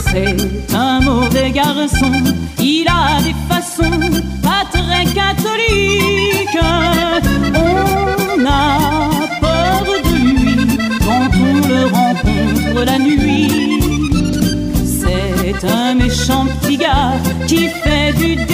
C'est un mauvais garçon, il a des façons pas très catholiques. On a peur de lui quand on le rencontre la nuit. C'est un méchant petit gars qui fait du